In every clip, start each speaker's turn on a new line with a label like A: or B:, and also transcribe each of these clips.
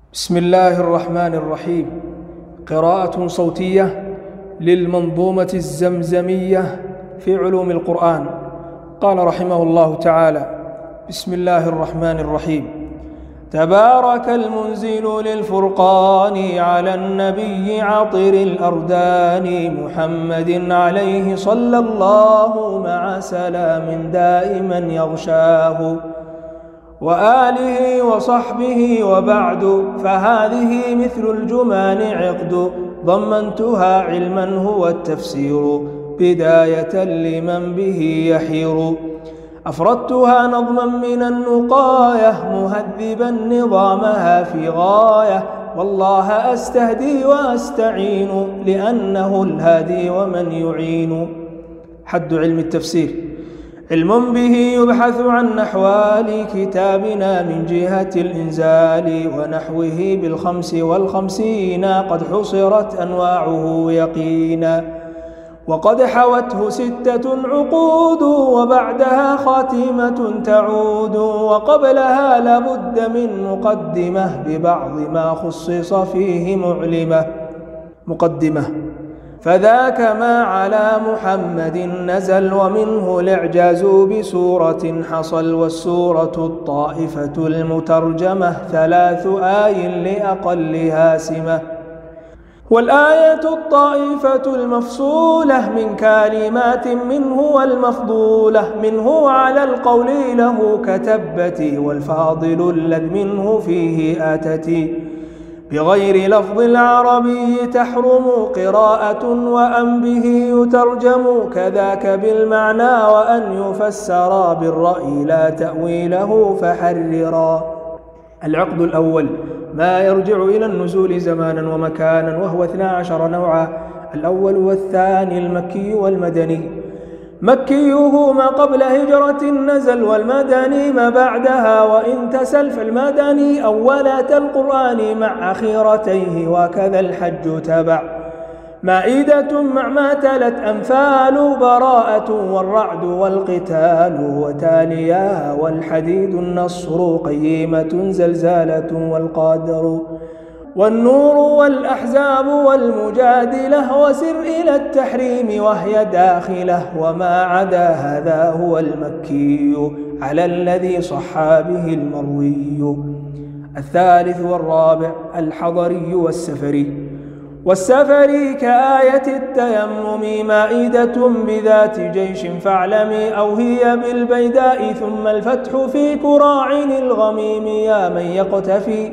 A: بسم الله الرحمن الرحيم. قراءة صوتية للمنظومة الزمزمية في علوم القرآن. قال رحمه الله تعالى: بسم الله الرحمن الرحيم. تبارك المنزل للفرقان على النبي عطر الأردان محمد عليه صلى الله مع سلام دائما يغشاه وآله وصحبه وبعد، فهذه مثل الجمان عقد ضمنتها علما هو التفسير بداية لمن به يحير. أفردتها نظما من النقاية مهذبا نظامها في غاية، والله أستهدي وأستعين لأنه الهادي ومن يعين. حد علم التفسير: علم به يبحث عن أحوال كتابنا من جهة الإنزال ونحوه بالخمس والخمسين، قد حصرت أنواعه يقينا وقد حوته 6 عقود، وبعدها خاتمة تعود، وقبلها لابد من مقدمة ببعض ما خصص فيه مقدمة. فذاك ما على محمد نزل، ومنه الإعجاز بسورة حصل، والسورة الطائفة المترجمة 3 آي لأقلها سمة، والآية الطائفة المفصولة من كلمات منه والمفضولة منه على القول له كتبتي، والفاضل الذي منه فيه آتتي بغير لفظ العربي تحرم قراءة، وأن به يترجم كذاك بالمعنى، وأن يفسر بالرأي لا تأويله فحررا. العقد الأول ما يرجع إلى النزول زمانا ومكانا، وهو 12 نوعا. الأول والثاني المكي والمدني. مكيه ما قبل هجرة نزل، والمدني ما بعدها، وإن تسل فالمدني أولات القرآن مع أخيرتيه، وكذا الحج تبع. مائدة مع ما تلت أنفال، براءة والرعد والقتال، وتاليا والحديد النصر، قيمة زلزالة والقادر، والنور والأحزاب والمجادلة، وسر إلى التحريم وهي داخلة، وما عدا هذا هو المكي على الذي صح به المروي. الثالث والرابع الحضري والسفري. والسفري كآية التيمم مائدة بذات جيش فاعلمي، أو هي بالبيداء ثم الفتح في كراع الغميم يا من يقتفي،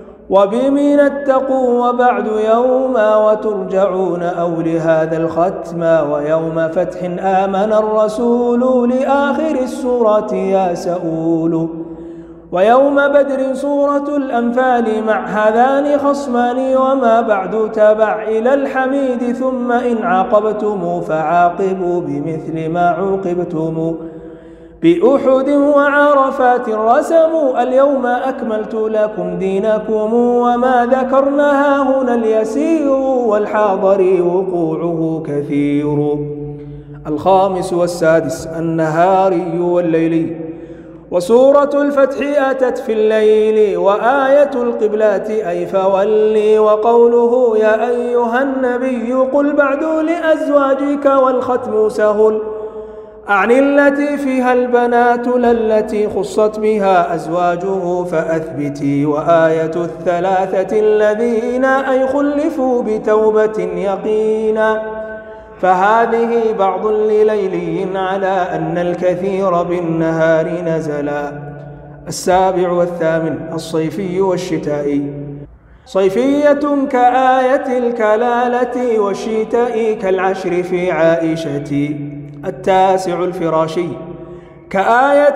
A: وبمن اتقوا وبعد يوما وترجعون، أو لهذا الختم ويوم فتح آمن الرسول لآخر السورة يا سؤول، ويوم بدر سورة الأنفال مع هذان خصمان، وما بعد تبع إلى الحميد، ثم إن عاقبتم فعاقبوا بمثل ما عوقبتم. بأحد وعرفات رسموا اليوم أكملت لكم دينكم، وما ذكرناها هنا اليسير والحاضر وقوعه كثير. الخامس والسادس النهاري والليلي. وسورة الفتح أتت في الليل، وآية القبلات أي فولي، وقوله يا أيها النبي قل بعد لأزواجك والختم سهل، أعني التي فيها البنات لا التي خصت بها أزواجه فأثبتي، وآية 3 الذين أي خلفوا بتوبة يقينا، فهذه بعض لليلي على أن الكثير بالنهار نزلا. السابع والثامن الصيفي والشتائي. صيفية كآية الكلالة، والشتاء كالعشر في عائشة. التاسع الفراشي. كآية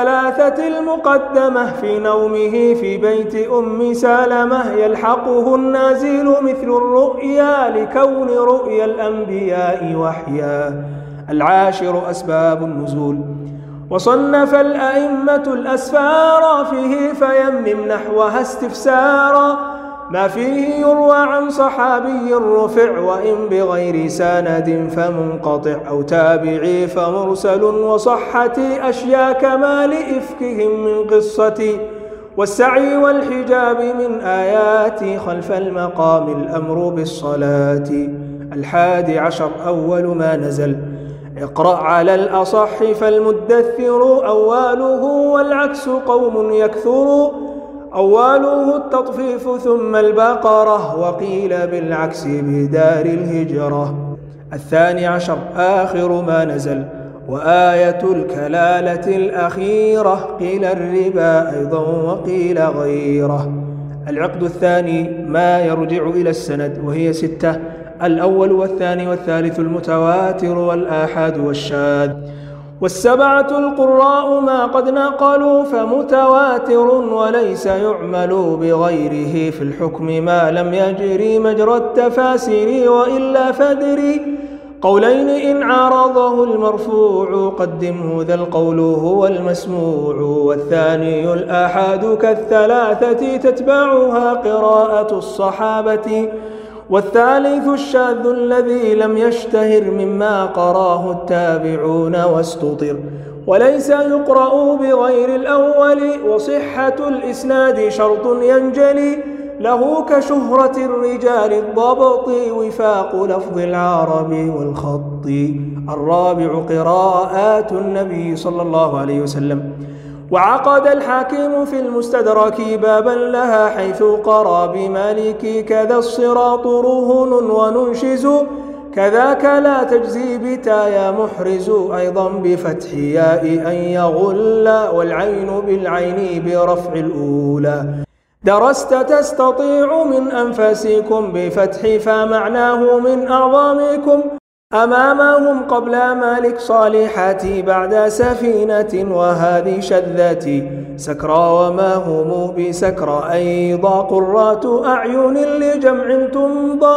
A: 3 المقدمة في نومه في بيت أم سلمة، يلحقه النازل مثل الرؤيا لكون رؤيا الأنبياء وحيا. العاشر أسباب النزول. وصنف الأئمة الأسفار فيه فيمم نحوها استفسارا، ما فيه يروى عن صحابي رفع، وإن بغير سند فمنقطع، أو تابعي فمرسل، وصحة أشياء كما لإفكهم من قصة، والسعي والحجاب من آياتي خلف المقام الأمر بالصلاة. 11 أول ما نزل اقرأ على الأصح فالمدثر أواله والعكس قوم يكثر أواله التطفيف ثم البقرة وقيل بالعكس بدار الهجرة. 12 آخر ما نزل وآية الكلالة الأخيرة قيل الربا أيضا وقيل غيره. العقد الثاني ما يرجع إلى السند وهي 6 الأول والثاني والثالث المتواتر والآحاد والشاذ. 7 القراء ما قد نقلوا فمتواتر وليس يعمل بغيره في الحكم ما لم يجري مجرى التفاسير وإلا فدري قولين إن عارضه المرفوع قدمه ذا القول هو المسموع. والثاني الآحاد كالثلاثة تتبعها قراءة الصحابة. والثالث الشاذ الذي لم يشتهر مما قراه التابعون واستطر وليس يقرأ بغير الأول. وصحة الإسناد شرط ينجلي له كشهرة الرجال الضبط وفاق لفظ العرب والخط. 4 قراءات النبي صلى الله عليه وسلم. وعقد الحاكم في المستدرك بابا لها حيث قرأ بمالك كذا الصراط رهن وننشز كذاك لا تجزي بتا يا محرز أيضا بفتح ياء أن يغل والعين بالعين برفع الأولى. درست تستطيع من أنفسكم بفتح فمعناه من أعظامكم أمامهم قبل مالك صالحاتي بعد سفينة وهذه شذاتي سكرى وما هم بسكرى أيضا قرات أعين لجمع تمضى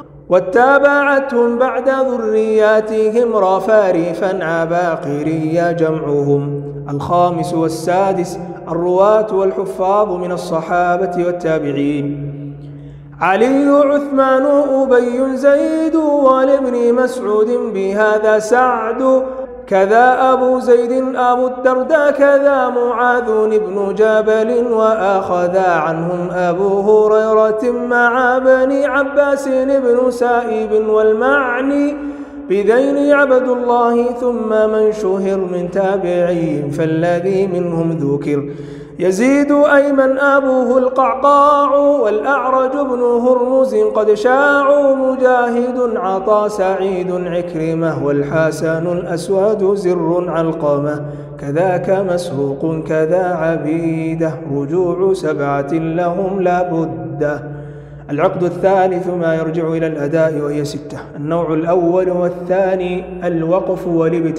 A: واتبعتهم بعد ذرياتهم رفارفا عباقريا جمعهم. 5 والسادس الرواة والحفاظ من الصحابة والتابعين. علي عثمان أبي زيد ولابن مسعود بهذا سعد كذا أبو زيد أبو الدرداء كذا معاذ بن جبل وأخذ عنهم أبو هريرة مع بني عباس بن سائب والمعني بذين عبد الله ثم من شهر من تابعين فالذي منهم ذكر يزيد أيمن أبوه القعقاع والأعرج بن هرمز قد شاعوا مجاهد عطى سعيد عكرمة والحسن الأسود زر علقمة كذاك مسروق كذا عبيدة رجوع 7 لهم لا بد. العقد الثالث ما يرجع إلى الأداء وهي 6. النوع الأول والثاني الوقف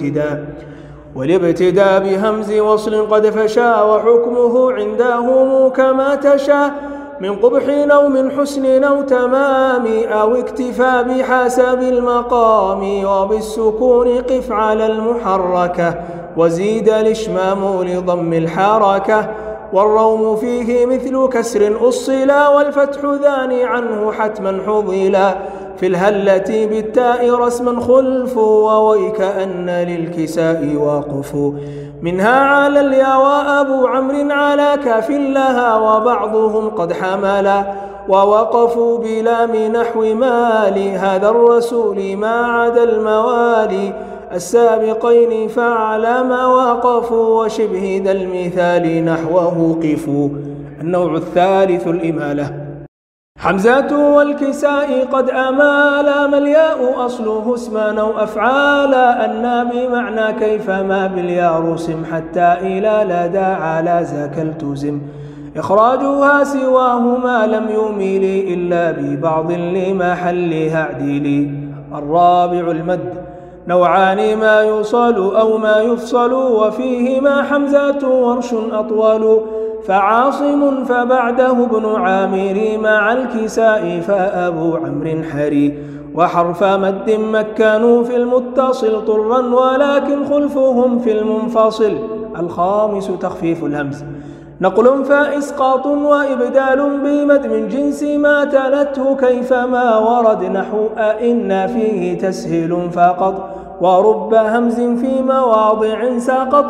A: والابتداء بهمز وصل قد فشا وحكمه عندهم كما تشاء من قبح أو من حسن أو تمام أو اكتفى بحسب المقام وبالسكون قف على المحركة وزيد الإشمام لضم الحركة والروم فيه مثل كسر أصلا والفتح ذاني عنه حتما حضلا في الهلة بالتاء رسما خلف وويكأن للكساء واقف منها على الياء وأبو عمرو على كاف لها وبعضهم قد حملا ووقفوا بلام نحو مالي هذا الرسول ما عدا الموالي السابقين فعلى ما وقفوا وشبه ذا المثال نحوه قفوا. النوع الثالث الإمالة. حمزة والكساء قد أمالا ما الياء أصله اسما أو أفعالا أن بمعنى كيفما بالياء رسم حتى إلى لدى على ذاك التزم إخراجها سواهما لم يميل إلا ببعض لمحلها اعديلي. 4 المد. نوعان ما يوصل أو ما يفصل وفيهما حمزة ورش أطول فعاصم فبعده ابن عامر مع الكساء فأبو عمرو حري وحرف مد مكنوا في المتصل طرا ولكن خلفهم في المنفصل. 5 تخفيف الهمز. نقل فإسقاط وإبدال بمد من جنس ما تلته كيفما ورد نحو أئن فيه تسهيل فقط ورب همز في مواضع سقط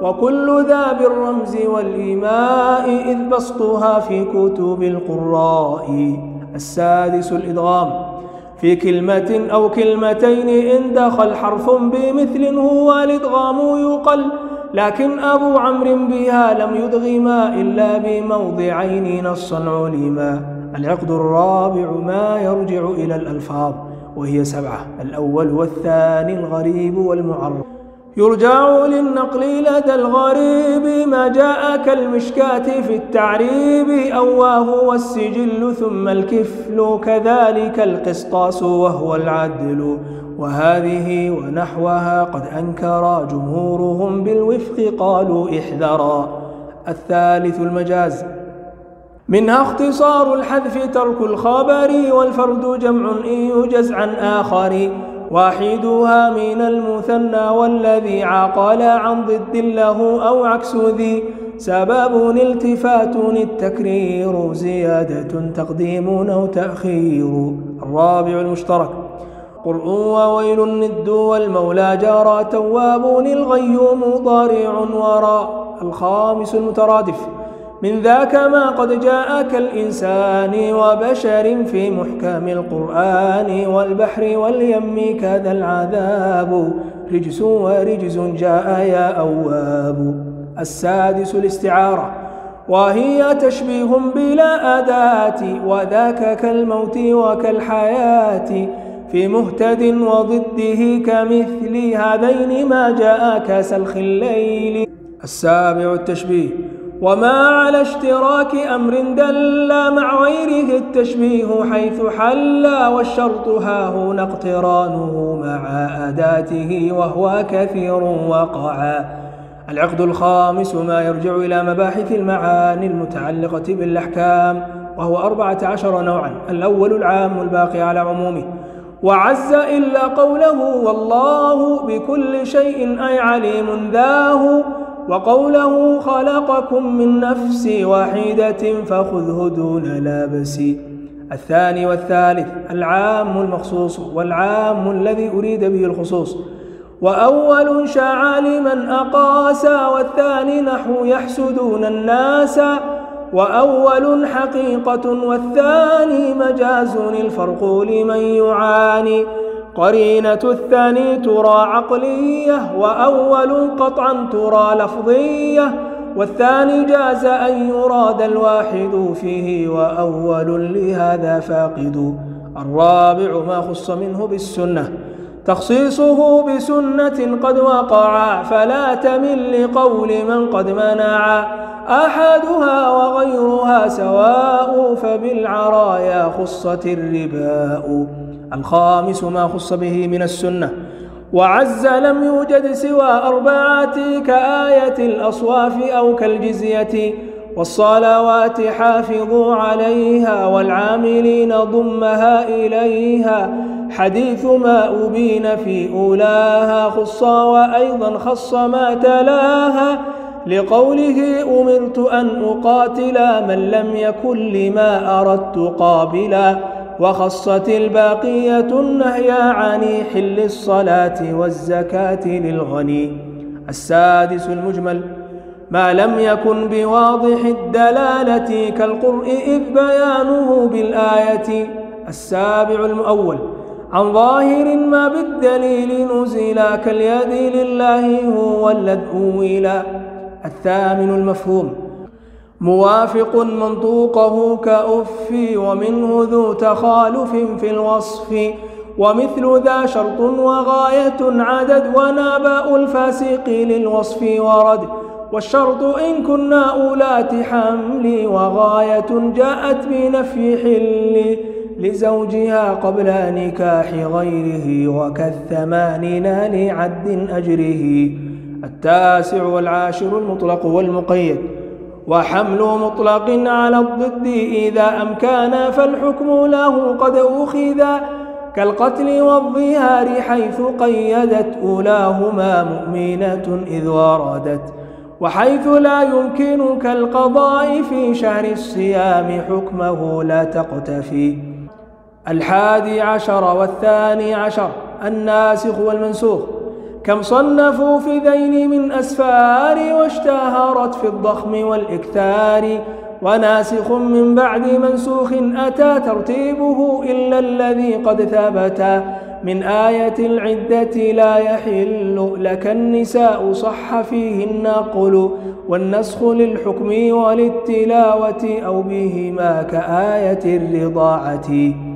A: وكل ذا بالرمز والإيماء إذ بسطها في كتب القراء. السادس الإدغام في كلمة أو كلمتين إن دخل حرف بمثل هو الإدغام يقل، لكن أبو عمرو بها لم يدغما إلا بموضعين نصا علما. العقد الرابع ما يرجع إلى الألفاظ وهي 7، الأول والثاني الغريب والمعرب. يرجع للنقل لدى الغريب ما جاء كالمشكاة في التعريب، أواه والسجل ثم الكفل كذلك القسطاس وهو العدل. وهذه ونحوها قد أنكر جمهورهم بالوفق قالوا احذرا. الثالث المجاز منها اختصار الحذف ترك الخبر، والفرد جمع إن يجز عن آخر، واحدها من المثنى والذي عقل عن ضد له أو عكس ذي، سبب التفات التكرير زيادة تقديم أو تأخير. الرابع المشترك قرء وويل الند والمولى جرى، تواب الغيوم ضارع وراء. الخامس المترادف من ذاك ما قد جاء كالإنسان وبشر في محكم القرآن، والبحر واليم كذا العذاب، رجس ورجز جاء يا أواب. السادس الاستعارة وهي تشبيه بلا أداة، وذاك كالموت وكالحياة في مهتد وضده كمثل هذين ما جاء كسلخ الليل. السابع التشبيه وما على اشتراك أمر دل مع غيره التشبيه حيث حل، والشرط هاهنا اقترانه مع أداته وهو كثير وقعا. العقد الخامس ما يرجع إلى مباحث المعاني المتعلقة بالأحكام، وهو 14 نوعا. الأول العام الباقي على عمومه، وعز إلا قوله والله بكل شيء أي عليم ذاه، وقوله خلقكم من نفس واحدة فخذه دون لابس. الثاني والثالث العام المخصوص والعام الذي أريد به الخصوص، وأول شاع لمن أقاسا، والثاني نحو يحسدون الناس، وأول حقيقة والثاني مجاز الفرق لمن يعاني. قرينة الثاني ترى عقلية، وأول قطعا ترى لفظية، والثاني جاز أن يراد الواحد فيه، وأول لهذا فاقد. الرابع ما خص منه بالسنة، تخصيصه بسنة قد وقع، فلا تمل لقول من قد منع، أحدها وغيرها سواء، فبالعرايا خصت الرباء. الخامس ما خص به من السنة، وعز لم يوجد سوى 4 كآية الأصواف أو كالجزية، والصلوات حافظوا عليها، والعاملين ضمها إليها، حديث ما أبين في أولاها خص، وأيضا خص ما تلاها، لقوله أمرت أن أقاتل من لم يكن لما أردت قابلا، وخصت الباقية النهي عن حل الصلاة والزكاة للغني. السادس المجمل ما لم يكن بواضح الدلالة كالقرء إذ بيانه بالآية. السابع المؤول عن ظاهر ما بالدليل نزلا، كاليد لله هو الذي أولا. الثامن المفهوم موافق منطوقه كأف، ومنه ذو تخالف في الوصف، ومثل ذا شرط وغاية عدد، وناباء الفاسق للوصف ورد، والشرط إن كنا أولات حمل، وغاية جاءت بنفي حل لزوجها قبل نكاح غيره، وكالثمانين لعد أجره. التاسع والعاشر المطلق والمقيد، وحمل مطلق على الضد إذا أمكن، فالحكم له قد أخذ، كالقتل والظهار حيث قيدت أولاهما مؤمنة إذ وردت، وحيث لا يمكن كالقضاء في شهر الصيام حكمه لا تقتفي. 11 والثاني عشر الناسخ والمنسوخ كم صنفوا في ذين من أسفار واشتهرت في الضخم والإكثار وناسخ من بعد منسوخ أتى ترتيبه إلا الذي قد ثبت من آية العدة لا يحل لك النساء صح فيه النقل والنسخ للحكم وللتلاوة أو بهما كآية الرضاعة.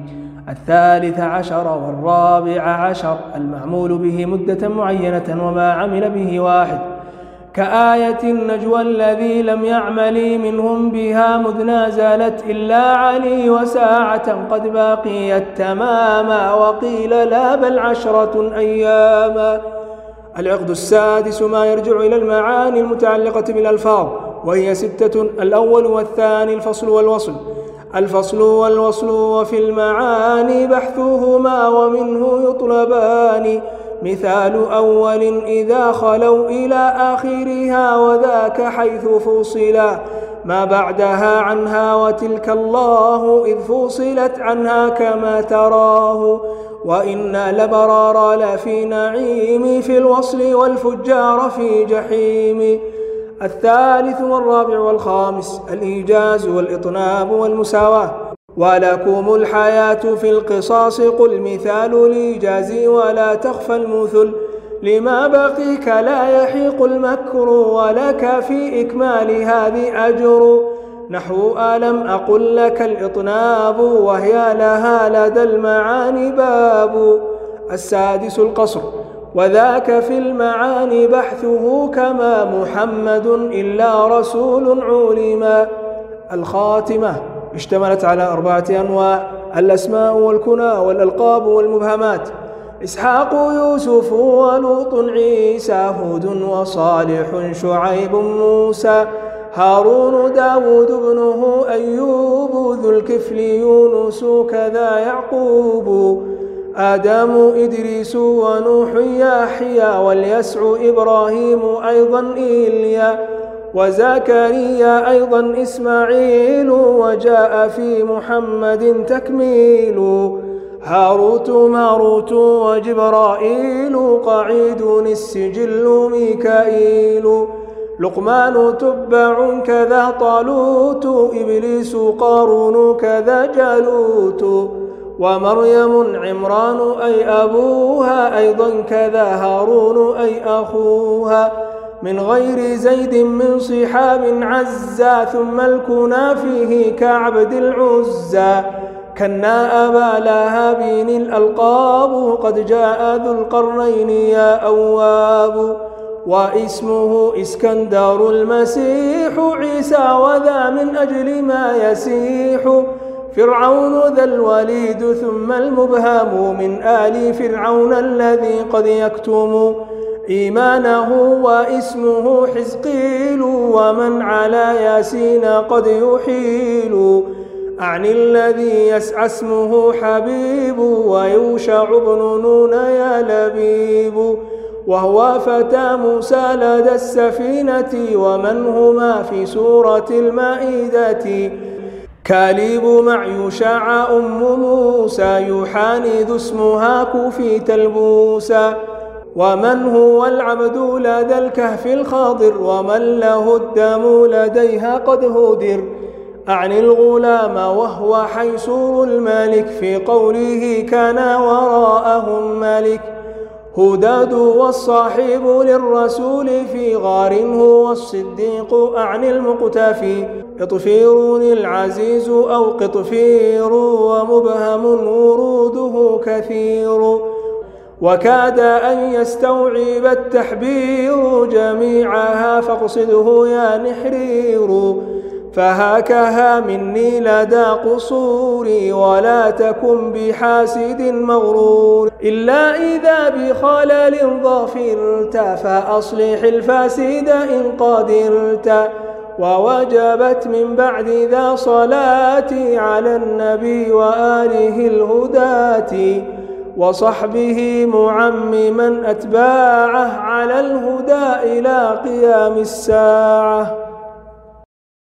A: 13 و14 المعمول به مدة معينة وما عمل به واحد كآية النجوى الذي لم يعمل منهم بها مذ نازلت إلا علي وساعة قد باقيت تماما وقيل لا بل 10 أياما. العقد السادس ما يرجع إلى المعاني المتعلقة بالألفاظ وهي 6 الأول والثاني الفصل والوصل. الفصل والوصل وفي المعاني بحثهما ومنه يطلبان مثال أول إذا خلوا إلى آخرها وذاك حيث فصلا ما بعدها عنها وتلك الله إذ فصلت عنها كما تراه وإن لبرار لفي نعيم في الوصل والفجار في جحيم. 13 والرابع والخامس الإيجاز والإطناب والمساواة. ولكم الحياة في القصاص قل مثال الإيجاز ولا تخفى المثل لما بقيك لا يحيق المكر ولك في إكمال هذه أجر نحو ألم أقل لك الإطناب وهي لها لدى المعاني باب. 16 القصر وذاك في المعاني بحثه كما محمد إلا رسول علما. الخاتمة اشتملت على 4 أنواع الأسماء والكنى والألقاب والمبهمات إسحاق يوسف ولوط عيسى هود وصالح شعيب موسى هارون داود ابنه أيوب ذو الكفل يونس كذا يعقوب آدم إدريس ونوح يحيى واليسع إبراهيم أيضا إيليا وزكريا أيضا إسماعيل وجاء في محمد تكميل هاروت ماروت وجبرائيل قعيد السجل ميكائيل لقمان تبع كذا طالوت إبليس قارون كذا جالوت ومريم عمران أي أبوها أيضا كذا هارون أي أخوها من غير زيد من صحاب عزا ثم الكنا فيه كعبد العزى كنا أبا لهب الألقاب قد جاء ذو القرنين يا أواب واسمه إسكندر المسيح عيسى وذا من أجل ما يسيح فرعون ذا الوليد ثم المبهم من آل فرعون الذي قد يكتم إيمانه واسمه حزقيل ومن على ياسين قد يحيل أعني الذي يسعى اسمه حبيب ويوشع بن نون يا لبيب وهو فتى موسى لدى السفينة ومن هما في سورة المائدة كاليب مع يوشع أم موسى يحانذ اسمها كفيت البوسى ومن هو العبد لدى الكهف الخاضر ومن له الدم لديها قد هدر أعني الغلام وهو حيسور الملك في قوله كان وراءهم ملك هداد والصاحب للرسول في غار هو الصديق أعني المقتفي قطفير العزيز أو قطفير ومبهم وروده كثير وكاد أن يستوعب التحبير جميعها فاقصده يا نحرير فهاكها مني لدى قصوري ولا تكن بحاسد مغرور إلا إذا بخلل ظفرت فأصلح الفاسد إن قدرت ووجبت من بعد ذا صلاتي على النبي وآله الهداة وصحبه معمما أتباعه على الهدى إلى قيام الساعة.